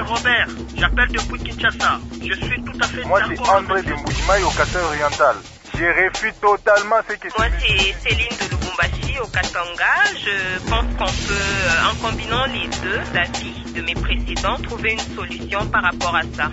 Robert, j'appelle depuis Kinshasa. Je suis tout à fait Moi, c'est André de Mbujimaï au Katanga oriental. Je refuse totalement ce que... Moi, c'est Céline de Lubumbashi au Katanga. Je pense qu'on peut, en combinant les deux avis de mes précédents, trouver une solution par rapport à ça.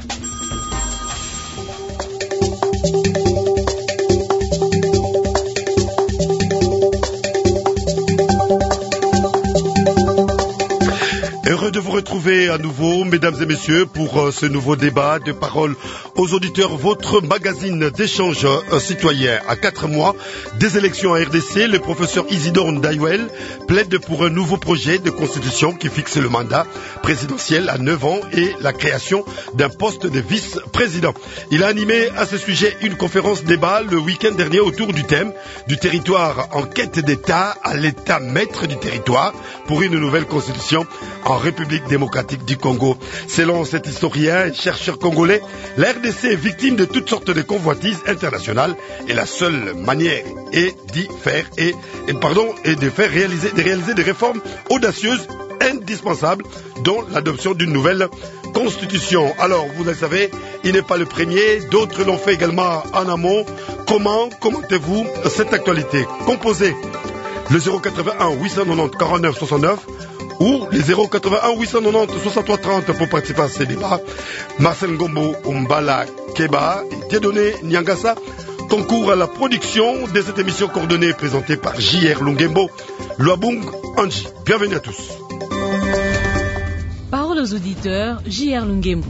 Heureux de vous retrouver à nouveau, mesdames et messieurs, pour ce nouveau débat de parole aux auditeurs. Votre magazine d'échange citoyen à 4 mois des élections à RDC, le professeur Isidore Ndayouel plaide pour un nouveau projet de constitution qui fixe le mandat présidentiel à 9 ans et la création d'un poste de vice-président. Il a animé à ce sujet une conférence débat le week-end dernier autour du thème du territoire en quête d'État à l'État maître du territoire pour une nouvelle constitution en République démocratique du Congo. Selon cet historien et chercheur congolais, la RDC est victime de toutes sortes de convoitises internationales et la seule manière est de réaliser des réformes audacieuses, indispensables, dont l'adoption d'une nouvelle constitution. Alors, vous le savez, il n'est pas le premier, d'autres l'ont fait également en amont. Comment commentez-vous cette actualité? Composez le 081 890 49 69 ou les 081 890 63 30 pour participer à ces débats. Marcel Ngombo Umbala Keba et Dieudonné Nyangasa concourent à la production de cette émission coordonnée et présentée par J.R. Lungembo, Luabung Anji. Bienvenue à tous. Parole aux auditeurs, J.R. Lungembo.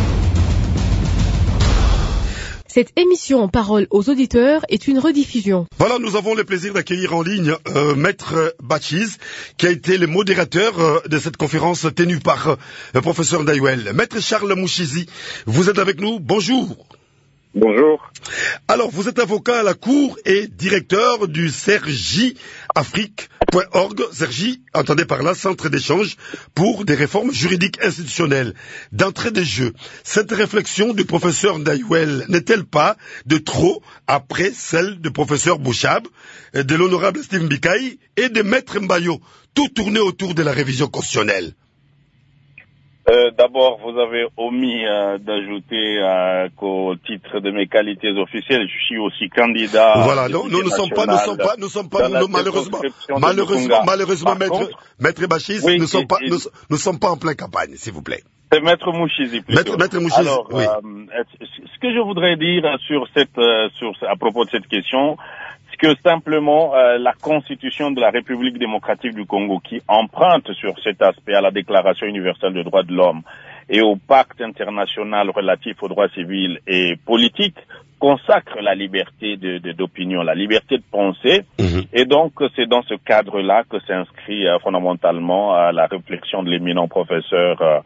Cette émission Parole aux auditeurs est une rediffusion. Voilà, nous avons le plaisir d'accueillir en ligne Maître Bachiz, qui a été le modérateur de cette conférence tenue par le professeur Ndayouel. Maître Charles Mouchizi, vous êtes avec nous, bonjour. Bonjour. Alors, vous êtes avocat à la Cour et directeur du CERJIafrique.org. CERJI, entendez par là, Centre d'échange pour des réformes juridiques institutionnelles. D'entrée de jeu, cette réflexion du professeur Ndayouel n'est-elle pas de trop après celle du professeur Bouchab, de l'honorable Steve Mbikaï et de Maître Mbayo, tout tourné autour de la révision constitutionnelle? D'abord, vous avez omis d'ajouter qu'au titre de mes qualités officielles, je suis aussi candidat. Voilà, nous ne sommes pas, malheureusement, Maître Bachiz, oui, nous ne sommes pas en pleine campagne, s'il vous plaît. C'est Maître Mouchizi plutôt. Maître Mouchizi, alors, oui. Ce que je voudrais dire à propos de cette question, que simplement la Constitution de la République démocratique du Congo, qui emprunte sur cet aspect à la Déclaration universelle des droits de l'homme et au pacte international relatif aux droits civils et politiques, consacre la liberté d'opinion, la liberté de penser, et donc c'est dans ce cadre-là que s'inscrit fondamentalement la réflexion de l'éminent professeur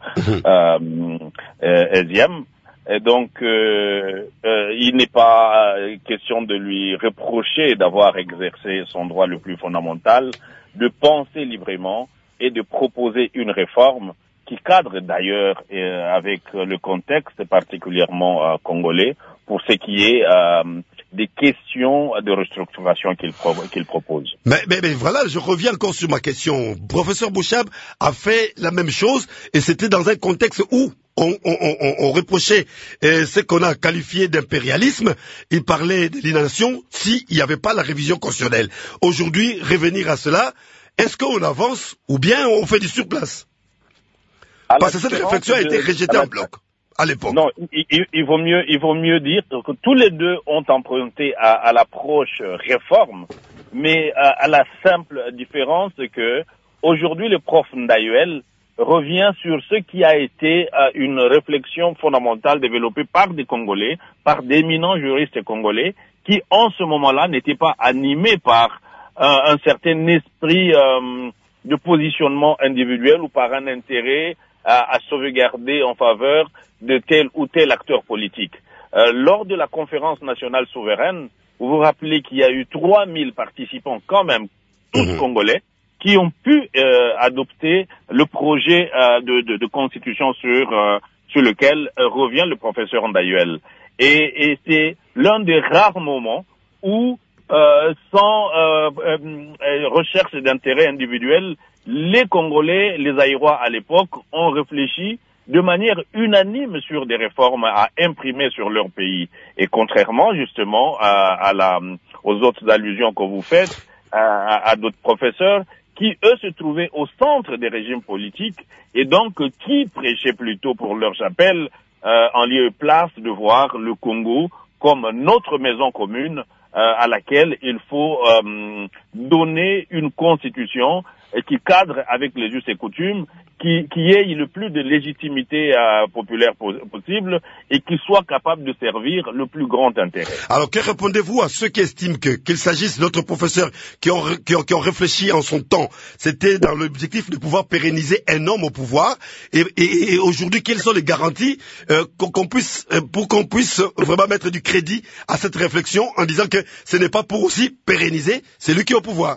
Eziem. Et donc, il n'est pas question de lui reprocher d'avoir exercé son droit le plus fondamental, de penser librement et de proposer une réforme qui cadre d'ailleurs avec le contexte particulièrement congolais pour ce qui est des questions de restructuration qu'il propose. Mais voilà, je reviens encore sur ma question. Professeur Bouchab a fait la même chose et c'était dans un contexte où on reprochait ce qu'on a qualifié d'impérialisme. Il parlait de l'innation s'il n'y avait pas la révision constitutionnelle. Aujourd'hui, revenir à cela, est-ce qu'on avance ou bien on fait du surplace? Parce que cette réflexion a été rejetée en bloc à l'époque. Non, il vaut mieux dire que tous les deux ont emprunté à l'approche réforme, mais à la simple différence que aujourd'hui le prof Ndayouel revient sur ce qui a été une réflexion fondamentale développée par des Congolais, par d'éminents juristes congolais, qui en ce moment-là n'étaient pas animés par un certain esprit de positionnement individuel ou par un intérêt à sauvegarder en faveur de tel ou tel acteur politique. Lors de la conférence nationale souveraine, vous vous rappelez qu'il y a eu 3000 participants quand même, tous congolais, qui ont pu adopter le projet de constitution sur lequel revient le professeur Ndayouel. Et c'est l'un des rares moments où, sans recherche d'intérêt individuel, les Congolais, les Aïrois à l'époque, ont réfléchi de manière unanime sur des réformes à imprimer sur leur pays. Et contrairement justement aux autres allusions que vous faites, à d'autres professeurs, qui eux se trouvaient au centre des régimes politiques et donc qui prêchaient plutôt pour leur chapelle en lieu et place de voir le Congo comme notre maison commune à laquelle il faut donner une constitution qui cadre avec les us et coutumes, qui ait le plus de légitimité populaire possible et qui soit capable de servir le plus grand intérêt. Alors, que répondez-vous à ceux qui estiment qu'il s'agisse d'autres professeurs qui ont réfléchi en son temps, c'était dans l'objectif de pouvoir pérenniser un homme au pouvoir, et aujourd'hui, quelles sont les garanties pour qu'on puisse vraiment mettre du crédit à cette réflexion en disant que ce n'est pas pour aussi pérenniser celui qui est au pouvoir?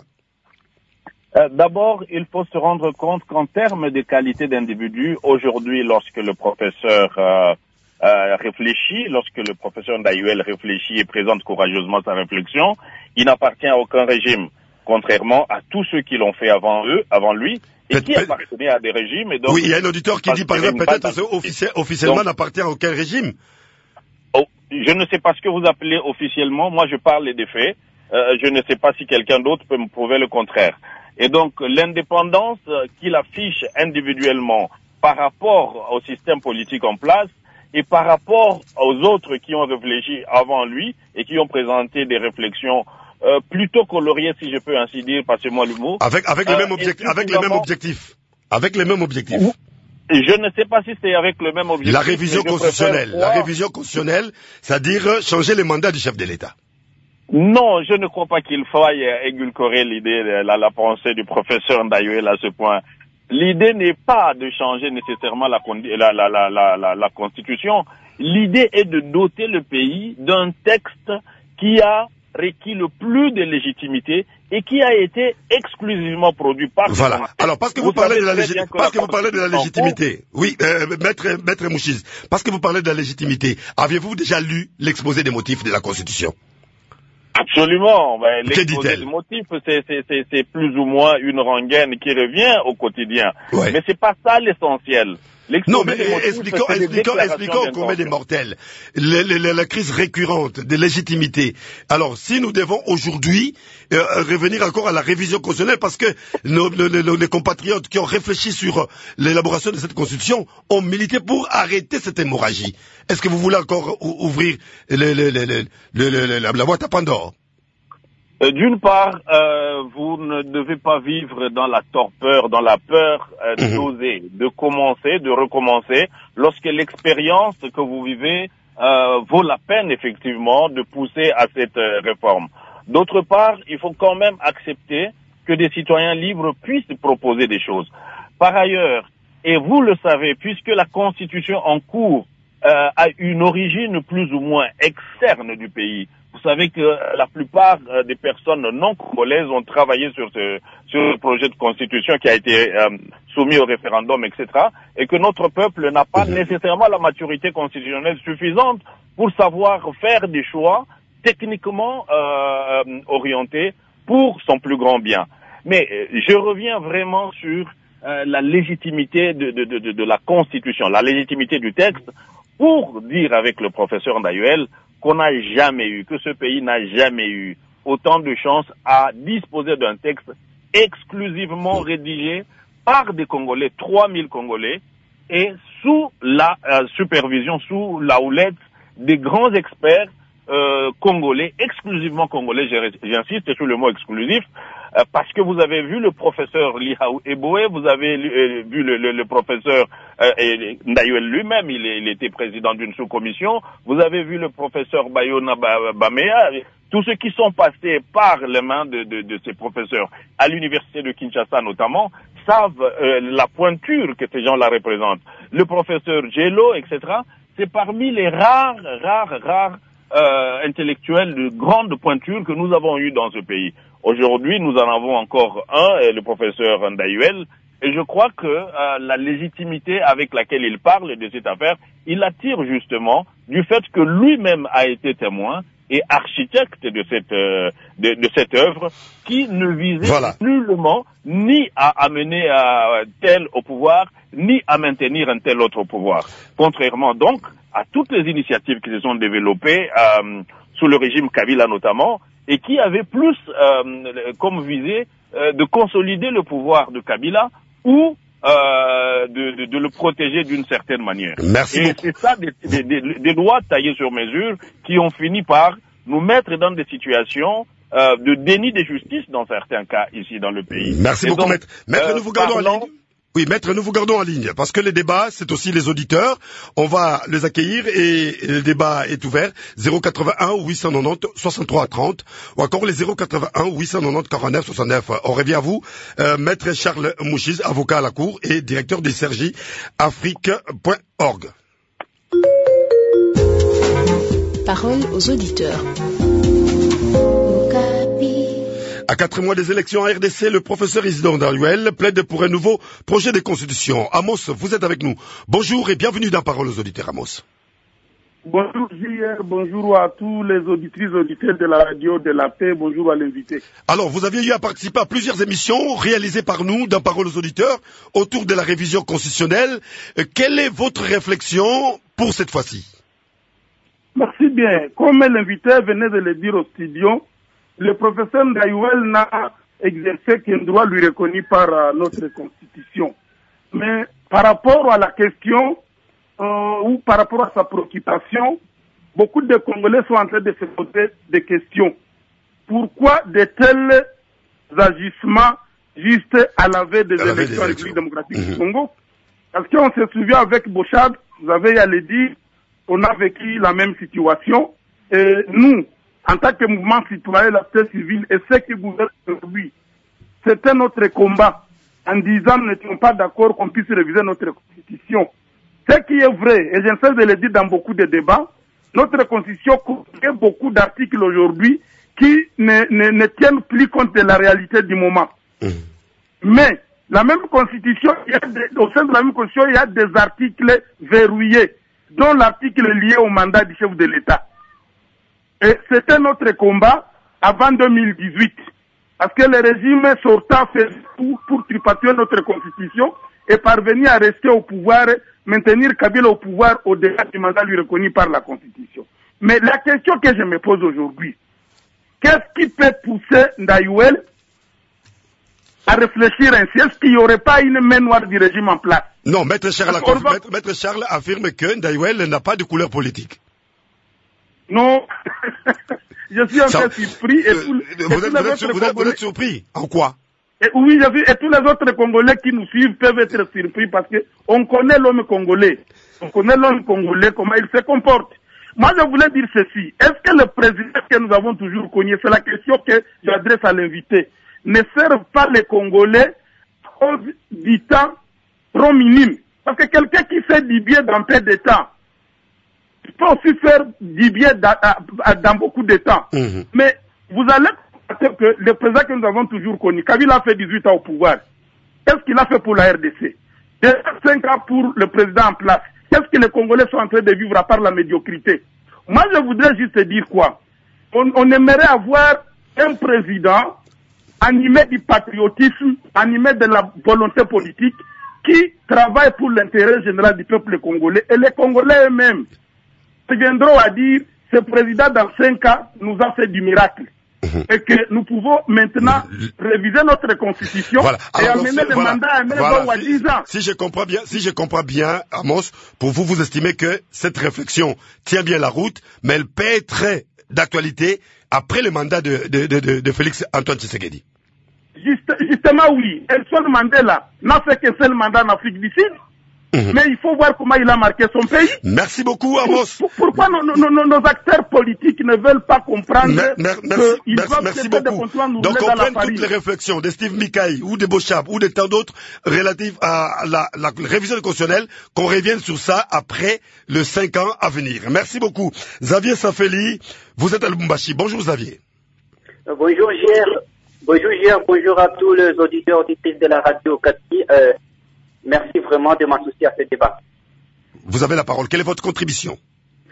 D'abord, il faut se rendre compte qu'en termes de qualité d'individu, aujourd'hui, lorsque le professeur réfléchit, lorsque le professeur Ndayuel réfléchit et présente courageusement sa réflexion, il n'appartient à aucun régime, contrairement à tous ceux qui l'ont fait avant lui, et qui appartenaient à des régimes. Et donc, oui, il y a un auditeur qui dit, par exemple, peut-être officiellement n'appartient à aucun régime. Oh, je ne sais pas ce que vous appelez officiellement. Moi, je parle des faits. Je ne sais pas si quelqu'un d'autre peut me prouver le contraire. Et donc, l'indépendance qu'il affiche individuellement par rapport au système politique en place et par rapport aux autres qui ont réfléchi avant lui et qui ont présenté des réflexions plutôt coloriées, si je peux ainsi dire, passez-moi le mot. Avec le même objectif. Avec les mêmes objectifs. Je ne sais pas si c'est avec le même objectif. La révision constitutionnelle, c'est-à-dire changer les mandats du chef de l'État. Non, je ne crois pas qu'il faille édulcorer l'idée, la pensée du professeur Ndayuel à ce point. L'idée n'est pas de changer nécessairement la Constitution. L'idée est de doter le pays d'un texte qui a requis le plus de légitimité et qui a été exclusivement produit par... Voilà. Alors, parce que vous parlez de la légitimité, oui, maître Mouchiz, parce que vous parlez de la légitimité, aviez-vous déjà lu l'exposé des motifs de la Constitution? Absolument. L'exposé des motifs, c'est plus ou moins une rengaine qui revient au quotidien. Ouais. Mais c'est pas ça l'essentiel. Non, mais expliquons au commun des mortels la crise récurrente de légitimité. Alors, si nous devons aujourd'hui revenir encore à la révision constitutionnelle, parce que les compatriotes qui ont réfléchi sur l'élaboration de cette constitution ont milité pour arrêter cette hémorragie. Est-ce que vous voulez encore ouvrir la boîte à Pandore? D'une part, vous ne devez pas vivre dans la torpeur, dans la peur d'oser, de commencer, de recommencer, lorsque l'expérience que vous vivez vaut la peine effectivement de pousser à cette réforme. D'autre part, il faut quand même accepter que des citoyens libres puissent proposer des choses. Par ailleurs, et vous le savez, puisque la Constitution en cours a une origine plus ou moins externe du pays, vous savez que la plupart des personnes non congolaises ont travaillé sur le projet de constitution qui a été soumis au référendum, etc. Et que notre peuple n'a pas nécessairement la maturité constitutionnelle suffisante pour savoir faire des choix techniquement orientés pour son plus grand bien. Mais je reviens vraiment sur la légitimité de la Constitution, la légitimité du texte, pour dire avec le professeur Ndayuel qu'on n'a jamais eu, que ce pays n'a jamais eu autant de chances à disposer d'un texte exclusivement rédigé par des Congolais, 3000 Congolais, et sous la supervision, sous la houlette des grands experts congolais, exclusivement congolais, j'insiste sur le mot exclusif, parce que vous avez vu le professeur Lihaou Eboé, vous avez vu le professeur Ndayuel lui-même, il était président d'une sous-commission, vous avez vu le professeur Bayona Bamea, tous ceux qui sont passés par les mains de ces professeurs, à l'université de Kinshasa notamment, savent la pointure que ces gens-là représentent. Le professeur Jello, etc., c'est parmi les rares intellectuels de grande pointure que nous avons eu dans ce pays. Aujourd'hui, nous en avons encore un, le professeur Ndayuel, et je crois que la légitimité avec laquelle il parle de cette affaire, il attire justement du fait que lui-même a été témoin et architecte de cette œuvre qui ne visait nullement ni à amener tel au pouvoir, ni à maintenir un tel autre au pouvoir. Contrairement donc à toutes les initiatives qui se sont développées sous le régime Kabila notamment, et qui avaient plus comme visée de consolider le pouvoir de Kabila ou de le protéger d'une certaine manière. Merci et beaucoup. C'est ça des lois taillées sur mesure qui ont fini par nous mettre dans des situations de déni de justice dans certains cas ici dans le pays. Merci beaucoup, Maître. Maître, nous vous gardons en ligne. Oui, Maître, nous vous gardons en ligne, parce que les débats, c'est aussi les auditeurs. On va les accueillir et le débat est ouvert. 081 890 63 30, ou encore les 081 890 49 69. On revient à vous, Maître Charles Mouchiz, avocat à la Cour et directeur des Sergi Afrique.org. Parole aux auditeurs. À 4 mois des élections en RDC, le professeur Isidore Ndayouel plaide pour un nouveau projet de constitution. Amos, vous êtes avec nous. Bonjour et bienvenue dans Parole aux auditeurs, Amos. Bonjour JR, bonjour à tous les auditrices et auditeurs de la radio de la paix, bonjour à l'invité. Alors, vous aviez eu à participer à plusieurs émissions réalisées par nous dans Parole aux auditeurs autour de la révision constitutionnelle. Quelle est votre réflexion pour cette fois-ci? Merci bien. Comme l'invité venait de le dire au studio, le professeur Ndayouel n'a exercé qu'un droit lui reconnu par notre Constitution. Mais par rapport à la question ou par rapport à sa préoccupation, beaucoup de Congolais sont en train de se poser des questions. Pourquoi de tels agissements juste à la veille des élections à la République démocratique du Congo? Parce qu'on se souvient avec Bochab, vous avez à le dire, on a vécu la même situation. Et nous, en tant que mouvement citoyen, la société civile et ceux qui gouvernent aujourd'hui, c'était notre combat en disant nous n'étions pas d'accord qu'on puisse réviser notre constitution. Ce qui est vrai, et j'essaie de le dire dans beaucoup de débats, notre constitution contient beaucoup d'articles aujourd'hui qui ne tiennent plus compte de la réalité du moment. Mais la même constitution, au sein de la même constitution, il y a des articles verrouillés, dont l'article lié au mandat du chef de l'État. Et c'était notre combat avant 2018. Parce que le régime sortant fait tout pour tripatuer notre constitution et parvenir à rester au pouvoir, maintenir Kabila au pouvoir au-delà du mandat lui reconnu par la constitution. Mais la question que je me pose aujourd'hui, qu'est-ce qui peut pousser Ndayouel à réfléchir ainsi? Est-ce qu'il n'y aurait pas une main noire du régime en place? Non, Maître Charles affirme que Ndayouel n'a pas de couleur politique. Non, je suis un peu surpris. Vous êtes surpris? En quoi? Oui, j'ai vu, et tous les autres Congolais qui nous suivent peuvent être surpris parce que on connaît l'homme congolais. On connaît l'homme congolais, comment il se comporte. Moi, je voulais dire ceci. Est-ce que le président que nous avons toujours connu, c'est la question que j'adresse à l'invité, ne serve pas les Congolais à cause du temps trop minime? Parce que quelqu'un qui fait du bien dans peu de temps, il peut aussi faire du bien dans beaucoup de temps. Mais vous allez constater que le président que nous avons toujours connu, Kabila a fait 18 ans au pouvoir. Qu'est-ce qu'il a fait pour la RDC? 5 ans pour le président en place. Qu'est-ce que les Congolais sont en train de vivre à part la médiocrité? Moi, je voudrais juste dire quoi? On aimerait avoir un président animé du patriotisme, animé de la volonté politique, qui travaille pour l'intérêt général du peuple congolais. Et les Congolais eux-mêmes viendront à dire, ce président dans 5 ans nous a fait du miracle. Et que nous pouvons maintenant réviser notre constitution et amener le mandat à 9 ans ou à 10 ans. Si je comprends bien, Amos, pour vous, vous estimez que cette réflexion tient bien la route, mais elle peut être d'actualité après le mandat de Félix Antoine Tshisekedi. Justement, oui. El seul Mandela n'a fait qu'un seul mandat en Afrique du Sud. Mais il faut voir comment il a marqué son pays. Merci beaucoup, Amos. Pourquoi nos acteurs politiques ne veulent pas comprendre qu'ils doivent cesser de continuer à nous rouler dans la farine? Donc on prend toutes les réflexions de Steve Mikaï ou de Bochab ou de tant d'autres relatives à la révision constitutionnelle, qu'on revienne sur ça après les 5 ans à venir. Merci beaucoup. Xavier Safeli, vous êtes à Lubumbashi. Bonjour Xavier. Bonjour Gérard. Bonjour à tous les auditeurs auditrices de la radio Kati. Merci vraiment de m'associer à ce débat. Vous avez la parole. Quelle est votre contribution?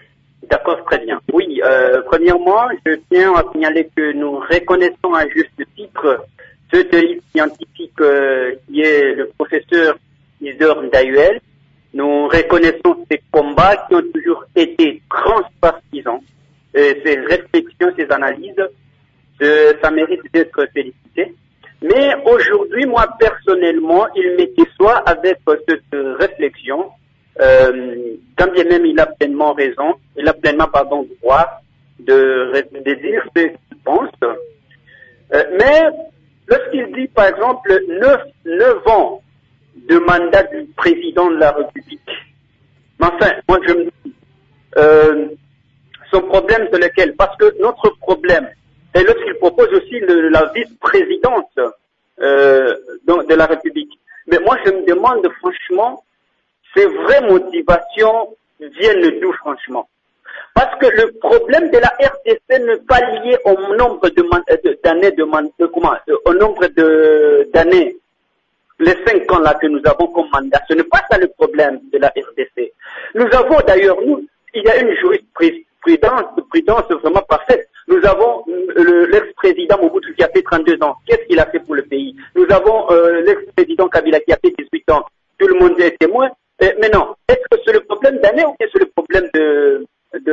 D'accord, très bien. Oui, premièrement, je tiens à signaler que nous reconnaissons à juste titre ce de l'élite scientifique qui est le professeur Isidore Ndayuel. Nous reconnaissons ces combats qui ont toujours été transpartisans. Ces réflexions, ces analyses, ça mérite d'être félicité. Mais aujourd'hui, moi, personnellement, il me déçoit avec cette réflexion. Quand bien même il a pleinement raison, il a pleinement, droit de dire ce qu'il pense. Mais lorsqu'il dit, par exemple, 9 ans de mandat du président de la République, mais enfin, moi je me dis, son problème c'est lequel? Parce que notre problème, et lorsqu'il propose aussi la vice-présidence de la République, mais moi je me demande franchement, ces vraies motivations viennent d'où, franchement? Parce que le problème de la RDC n'est pas lié au nombre au nombre d'années, les 5 ans là que nous avons comme mandat. Ce n'est pas ça le problème de la RDC. Nous avons d'ailleurs, il y a une jurisprudence vraiment parfaite. Nous avons l'ex-président Mobutu qui a fait 32 ans. Qu'est-ce qu'il a fait pour le pays? Nous avons l'ex-président Kabila qui a fait 18 ans. Tout le monde est témoin. Mais non, est-ce que c'est le problème d'année ou c'est le problème de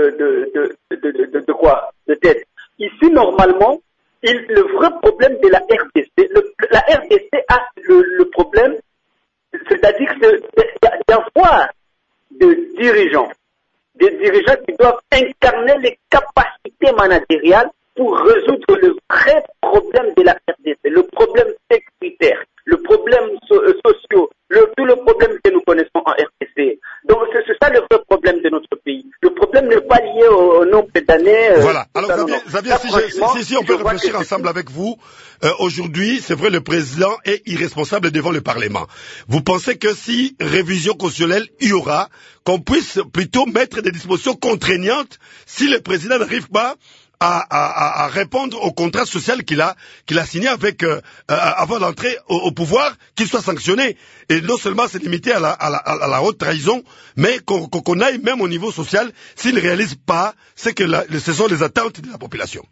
quoi? De tête. Ici, normalement, le vrai problème de la RDC, la RDC a le problème, c'est-à-dire d'avoir des dirigeants qui doivent incarner les capacités managériales pour résoudre le vrai problème de la RDC, le problème sécuritaire, le problème social, tout le problème que nous connaissons en RDC. Donc c'est ça le vrai problème de notre pays. Le problème n'est pas lié au nombre d'années. Voilà. Alors Xavier, si on peut réfléchir ensemble avec vous, aujourd'hui, c'est vrai, le président est irresponsable devant le Parlement. Vous pensez que si révision constitutionnelle il y aura, qu'on puisse plutôt mettre des dispositions contraignantes si le président n'arrive pas à répondre au contrat social qu'il a signé avec avant d'entrer au pouvoir, qu'il soit sanctionné, et non seulement c'est limité à la haute trahison, mais qu'on aille même au niveau social s'il ne réalise pas ce sont les attentes de la population.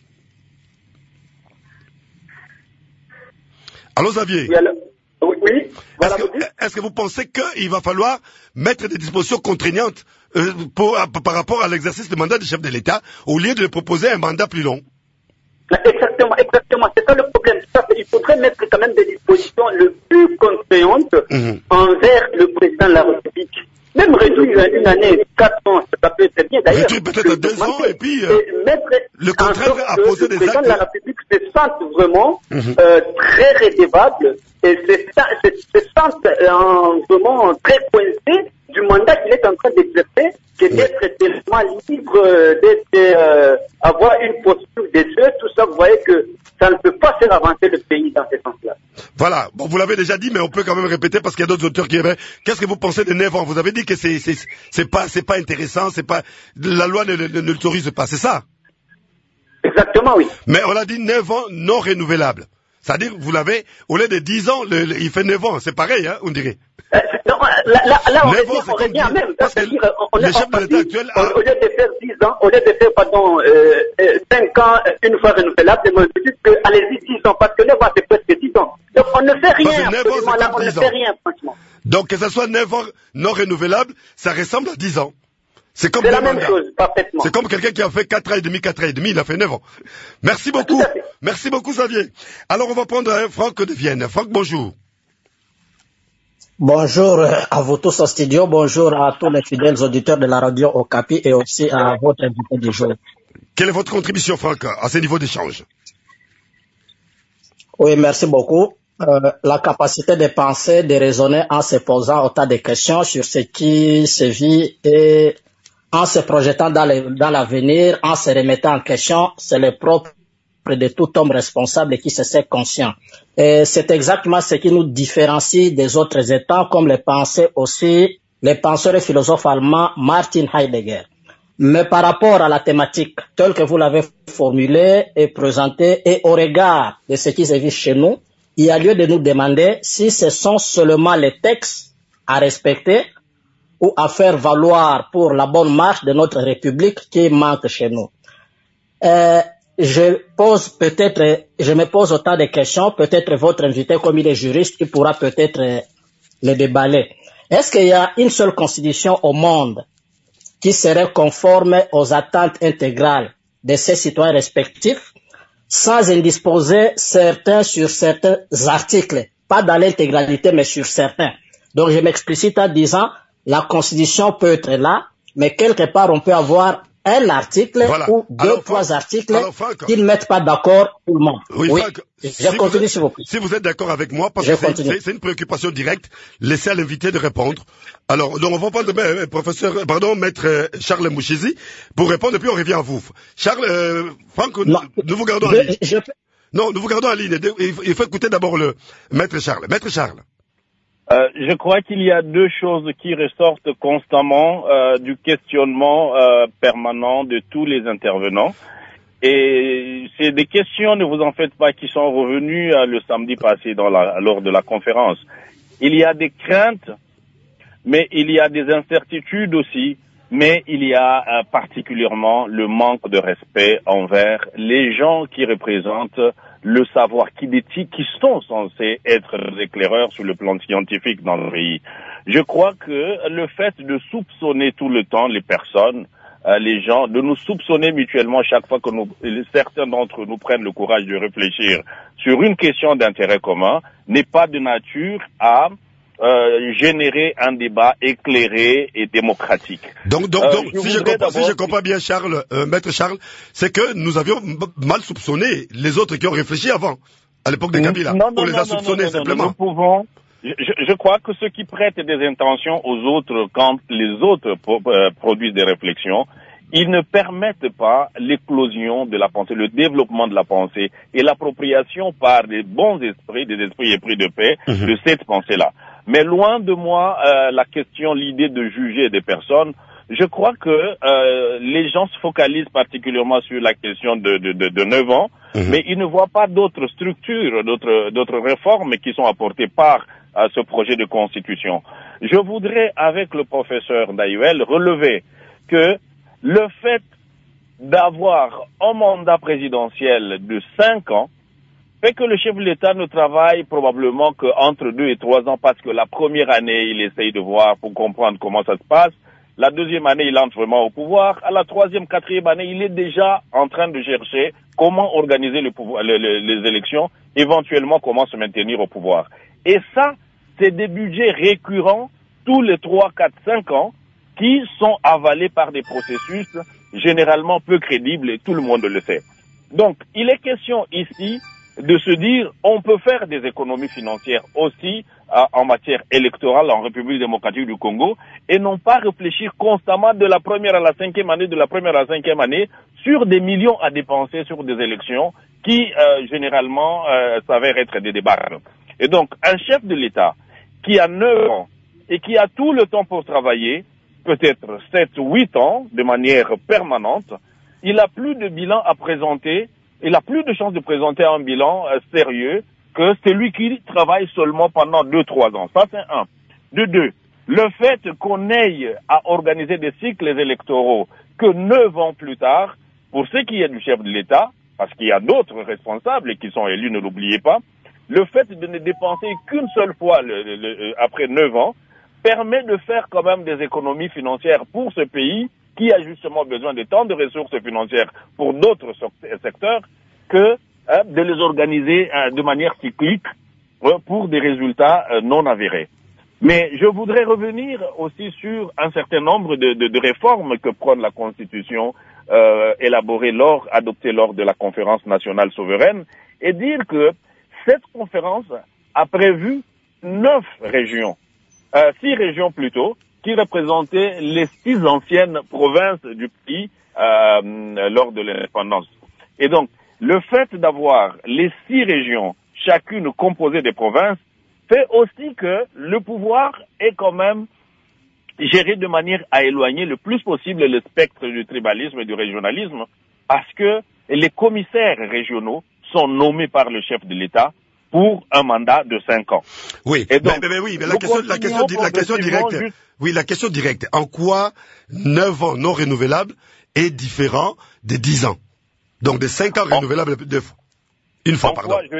Allô Xavier? Oui. Voilà. Est-ce que vous pensez qu'il va falloir mettre des dispositions contraignantes par rapport à l'exercice du mandat du chef de l'État, au lieu de lui proposer un mandat plus long? Exactement. C'est ça le problème. Il faudrait mettre quand même des dispositions le plus contraignantes envers le président de la République. Même réduire une année, 4 ans, ça peut être bien. D'ailleurs, réduire peut-être à 2 ans et puis le contraire à poser des actes. Le président de la République se sent vraiment très redevable et se sent vraiment très coincé du mandat qu'il est en train d'exercer, que d'être tellement libre, avoir une posture des jeux, tout ça, vous voyez que ça ne peut pas faire avancer le pays dans ce sens-là. Voilà, bon, vous l'avez déjà dit, mais on peut quand même répéter parce qu'il y a d'autres auteurs qui avaient. Qu'est-ce que vous pensez de 9 ans? Vous avez dit que c'est pas intéressant, la loi ne l'autorise pas, c'est ça? Exactement, oui. Mais on a dit 9 ans non renouvelables. C'est-à-dire, vous l'avez, au lieu de 10 ans, il fait 9 ans. C'est pareil, hein, on dirait. Non, là, on revient même. C'est-à-dire, au lieu de faire 10 ans, au lieu de faire, 5 ans, une fois renouvelable, on me dit que, allez-y, 10 ans, parce que 9 ans, c'est presque 10 ans. Donc, on ne fait rien. On ne fait rien, franchement. Donc, que ce soit 9 ans non renouvelables, ça ressemble à 10 ans. C'est la même chose, parfaitement. C'est comme quelqu'un qui a fait 4 ans et demi, il a fait 9 ans. Merci beaucoup. Merci beaucoup, Xavier. Alors, on va prendre Franck de Vienne. Franck, bonjour. Bonjour à vous tous au studio, bonjour à tous les fidèles auditeurs de la radio Okapi et aussi à votre invité du jour. Quelle est votre contribution, Franck, à ce niveau d'échange? Oui, merci beaucoup. La capacité de penser, de raisonner en se posant autant de questions sur ce qui se vit et en se projetant dans l'avenir, en se remettant en question, c'est le propre de tout homme responsable qui se sait conscient. Et c'est exactement ce qui nous différencie des autres États, comme le pensait aussi le penseur et philosophe allemand Martin Heidegger. Mais par rapport à la thématique telle que vous l'avez formulée et présentée, et au regard de ce qui se vit chez nous, il y a lieu de nous demander si ce sont seulement les textes à respecter ou à faire valoir pour la bonne marche de notre République qui manque chez nous. Je me pose autant de questions, peut-être votre invité, comme il est juriste, il pourra peut-être les déballer. Est-ce qu'il y a une seule constitution au monde qui serait conforme aux attentes intégrales de ses citoyens respectifs, sans indisposer certains sur certains articles, pas dans l'intégralité, mais sur certains. Donc je m'explicite en disant, la constitution peut être là, mais quelque part on peut avoir un article ou deux, trois articles qui ne mettent pas d'accord tout le monde. Oui, Franck, je continue s'il vous plaît. Si vous êtes d'accord avec moi, parce que c'est une préoccupation directe, laissez à l'invité de répondre. Alors, donc on va prendre maître Charles Mouchizi pour répondre et puis on revient à vous. Charles, Franck, nous vous gardons en ligne. Non, nous vous gardons en ligne. Il faut écouter d'abord le maître Charles. Maître Charles. Je crois qu'il y a deux choses qui ressortent constamment du questionnement permanent de tous les intervenants. Et c'est des questions, ne vous en faites pas, qui sont revenues le samedi passé lors de la conférence. Il y a des craintes, mais il y a des incertitudes aussi, mais il y a particulièrement le manque de respect envers les gens qui représentent le savoir, qui sont censés être des éclaireurs sur le plan scientifique dans le pays. Je crois que le fait de soupçonner tout le temps les personnes, les gens, de nous soupçonner mutuellement chaque fois que certains d'entre nous prennent le courage de réfléchir sur une question d'intérêt commun, n'est pas de nature à générer un débat éclairé et démocratique. Donc si je comprends bien Charles, maître Charles, c'est que nous avions mal soupçonné les autres qui ont réfléchi avant, à l'époque de Kabila. On les a soupçonnés simplement. Nous pouvons. Je crois que ceux qui prêtent des intentions aux autres quand les autres produisent des réflexions, ils ne permettent pas l'éclosion de la pensée, le développement de la pensée et l'appropriation par des bons esprits, des esprits épris de paix, de cette pensée-là. Mais loin de moi l'idée de juger des personnes. Je crois que les gens se focalisent particulièrement sur la question de 9 ans, mais ils ne voient pas d'autres structures, d'autres réformes qui sont apportées par ce projet de constitution. Je voudrais, avec le professeur Dayuel, relever que le fait d'avoir un mandat présidentiel de 5 ans fait que le chef de l'État ne travaille probablement qu'entre 2 et 3 ans, parce que la première année, il essaye de voir pour comprendre comment ça se passe. La deuxième année, il entre vraiment au pouvoir. À la troisième, quatrième année, il est déjà en train de chercher comment organiser les élections, éventuellement comment se maintenir au pouvoir. Et ça, c'est des budgets récurrents tous les 3, 4, 5 ans qui sont avalés par des processus généralement peu crédibles et tout le monde le sait. Donc, il est question ici de se dire, on peut faire des économies financières aussi en matière électorale en République démocratique du Congo et non pas réfléchir constamment de la première à la 5e année, sur des millions à dépenser sur des élections qui généralement s'avèrent être des débats. Et donc, un chef de l'État qui a 9 ans et qui a tout le temps pour travailler, peut-être 7 ou 8 ans de manière permanente, il a plus de bilan à présenter. Il a plus de chances de présenter un bilan sérieux que celui qui travaille seulement pendant 2-3 ans. Ça, c'est un. De deux, le fait qu'on ait à organiser des cycles électoraux que 9 ans plus tard, pour ce qui est du chef de l'État, parce qu'il y a d'autres responsables qui sont élus, ne l'oubliez pas, le fait de ne dépenser qu'une seule fois après 9 ans permet de faire quand même des économies financières pour ce pays qui a justement besoin de tant de ressources financières pour d'autres secteurs que de les organiser de manière cyclique pour des résultats non avérés. Mais je voudrais revenir aussi sur un certain nombre de réformes que prône la Constitution adoptée lors de la conférence nationale souveraine et dire que cette conférence a prévu 9 régions, 6 régions plutôt, qui représentaient les 6 anciennes provinces du pays lors de l'indépendance. Et donc, le fait d'avoir les 6 régions, chacune composée des provinces, fait aussi que le pouvoir est quand même géré de manière à éloigner le plus possible le spectre du tribalisme et du régionalisme, parce que les commissaires régionaux sont nommés par le chef de l'État pour un mandat de 5 ans. Oui, et donc, mais la question directe. Oui, la question directe. En quoi 9 ans non renouvelables est différent des 10 ans? Donc des 5 ans renouvelables une fois, pardon. Je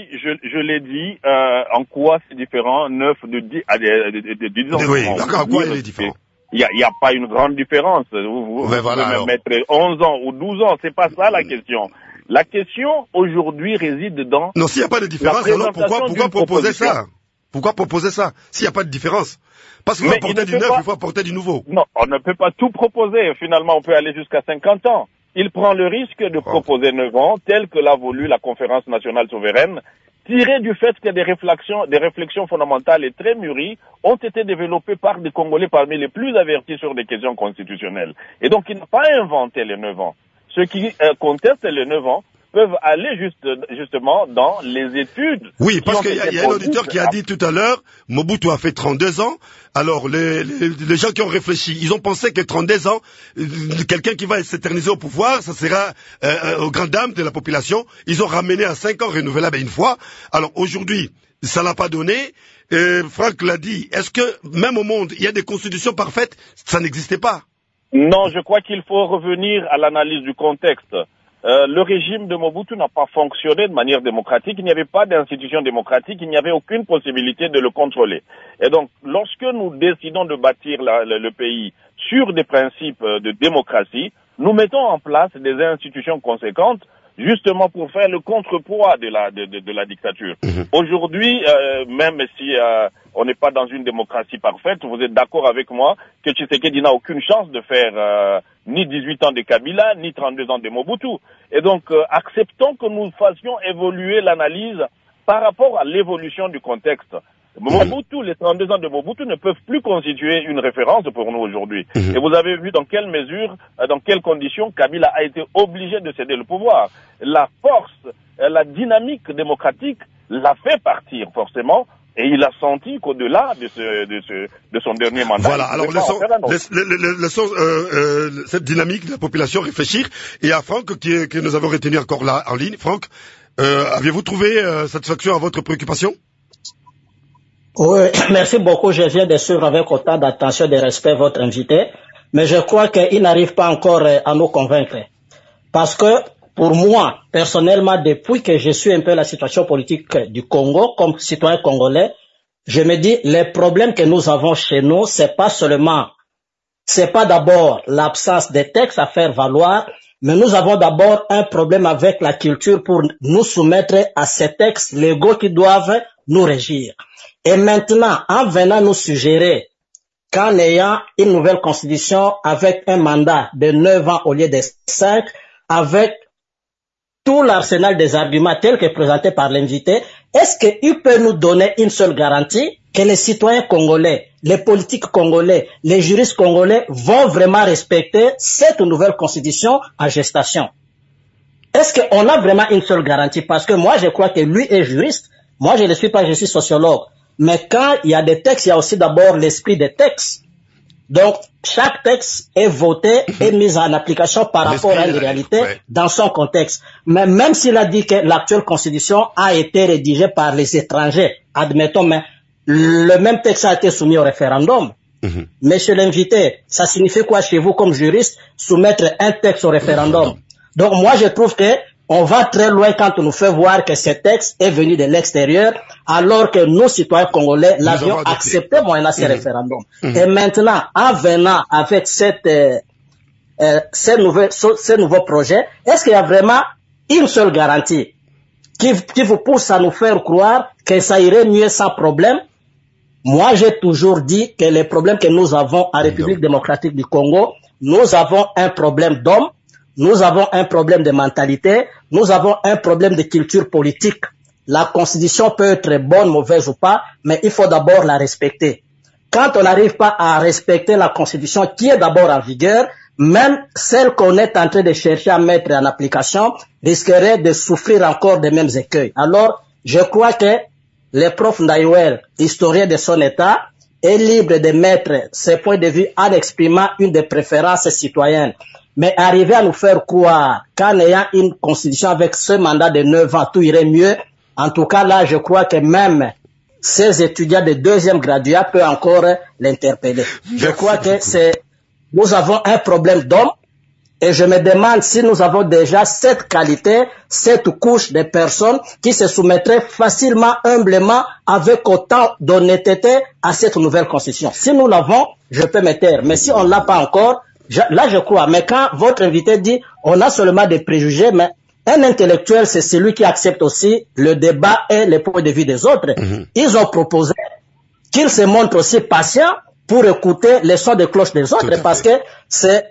l'ai dit, en quoi c'est différent 9 de 10 ans. Oui, d'accord, en quoi il est différent? Il y a pas une grande différence. Vous pouvez même mettre 11 ans ou 12 ans, c'est pas ça la question. La question aujourd'hui réside dans... Non, s'il n'y a pas de différence, alors pourquoi proposer ça? Pourquoi proposer ça s'il n'y a pas de différence? Parce qu'il faut apporter du neuf, il faut apporter du nouveau. Non, on ne peut pas tout proposer. Finalement, on peut aller jusqu'à 50 ans. Il prend le risque de proposer 9 ans, tel que l'a voulu la Conférence nationale souveraine, tiré du fait que des réflexions fondamentales et très mûries ont été développées par des Congolais parmi les plus avertis sur des questions constitutionnelles. Et donc, il n'a pas inventé les 9 ans. Ceux qui contestent les 9 ans peuvent aller justement dans les études. Oui, parce qu'il y a un auditeur qui a dit tout à l'heure, Mobutu a fait 32 ans, alors les gens qui ont réfléchi, ils ont pensé que 32 ans, quelqu'un qui va s'éterniser au pouvoir, ça sera aux grandes dames de la population, ils ont ramené à 5 ans renouvelable une fois, alors aujourd'hui, ça l'a pas donné, Franck l'a dit, est-ce que même au monde, il y a des constitutions parfaites, ça n'existait pas? Non, je crois qu'il faut revenir à l'analyse du contexte. Le régime de Mobutu n'a pas fonctionné de manière démocratique, il n'y avait pas d'institution démocratique, il n'y avait aucune possibilité de le contrôler. Et donc, lorsque nous décidons de bâtir le pays sur des principes de démocratie, nous mettons en place des institutions conséquentes, justement pour faire le contrepoids de la dictature. Aujourd'hui, même si on n'est pas dans une démocratie parfaite, vous êtes d'accord avec moi que Tshisekedi n'a aucune chance de faire ni 18 ans de Kabila, ni 32 ans de Mobutu. Et donc, acceptons que nous fassions évoluer l'analyse par rapport à l'évolution du contexte. Mobutu, les 32 ans de Mobutu ne peuvent plus constituer une référence pour nous aujourd'hui. Et vous avez vu dans quelle mesure, dans quelles conditions Kabila a été obligé de céder le pouvoir. La force, la dynamique démocratique l'a fait partir forcément, et il a senti qu'au-delà de son dernier mandat... Voilà, alors laissons cette dynamique de la population réfléchir. Et à Franck, que nous avons retenu encore là en ligne. Franck, aviez-vous trouvé satisfaction à votre préoccupation? Oui, merci beaucoup. Je viens de suivre avec autant d'attention et de respect votre invité, mais je crois qu'il n'arrive pas encore à nous convaincre. Parce que, pour moi, personnellement, depuis que je suis un peu la situation politique du Congo, comme citoyen congolais, je me dis, les problèmes que nous avons chez nous, c'est pas d'abord l'absence de textes à faire valoir, mais nous avons d'abord un problème avec la culture pour nous soumettre à ces textes légaux qui doivent nous régir. Et maintenant, en venant nous suggérer qu'en ayant une nouvelle constitution avec un mandat de 9 ans au lieu de 5, avec tout l'arsenal des arguments tels que présentés par l'invité, est-ce qu'il peut nous donner une seule garantie que les citoyens congolais, les politiques congolais, les juristes congolais vont vraiment respecter cette nouvelle constitution en gestation? Est-ce qu'on a vraiment une seule garantie? Parce que moi, je crois que lui est juriste. Moi, je ne le suis pas, je suis sociologue. Mais quand il y a des textes, il y a aussi d'abord l'esprit des textes. Donc, chaque texte est voté et mis en application par rapport à une réalité dans son contexte. Mais même s'il a dit que l'actuelle constitution a été rédigée par les étrangers, admettons, mais le même texte a été soumis au référendum. Monsieur l'invité, ça signifie quoi chez vous comme juriste, soumettre un texte au référendum? Donc, moi, je trouve que on va très loin quand on nous fait voir que ce texte est venu de l'extérieur, alors que nous, citoyens congolais, l'avions accepté moyennant ce référendum. Et maintenant, en venant avec ces nouveaux projets, est-ce qu'il y a vraiment une seule garantie qui vous pousse à nous faire croire que ça irait mieux sans problème? Moi, j'ai toujours dit que les problèmes que nous avons en République démocratique du Congo, nous avons un problème d'hommes, nous avons un problème de mentalité, nous avons un problème de culture politique. La constitution peut être bonne, mauvaise ou pas, mais il faut d'abord la respecter. Quand on n'arrive pas à respecter la constitution qui est d'abord en vigueur, même celle qu'on est en train de chercher à mettre en application risquerait de souffrir encore des mêmes écueils. Alors, je crois que le prof Ndayouel, historien de son État, est libre de mettre ses points de vue en exprimant une des préférences citoyennes. Mais arriver à nous faire croire qu'en ayant une constitution avec ce mandat de 9 ans, tout irait mieux, En tout cas, là, je crois que même ces étudiants de deuxième graduat peuvent encore l'interpeller. Je crois que nous avons un problème d'hommes et je me demande si nous avons déjà cette qualité, cette couche de personnes qui se soumettraient facilement, humblement, avec autant d'honnêteté à cette nouvelle constitution. Si nous l'avons, je peux me taire. Mais si on ne l'a pas encore, là je crois. Mais quand votre invité dit on a seulement des préjugés, mais un intellectuel, c'est celui qui accepte aussi le débat et les points de vue des autres. Ils ont proposé qu'ils se montrent aussi patients pour écouter les sons de cloche des autres, parce que c'est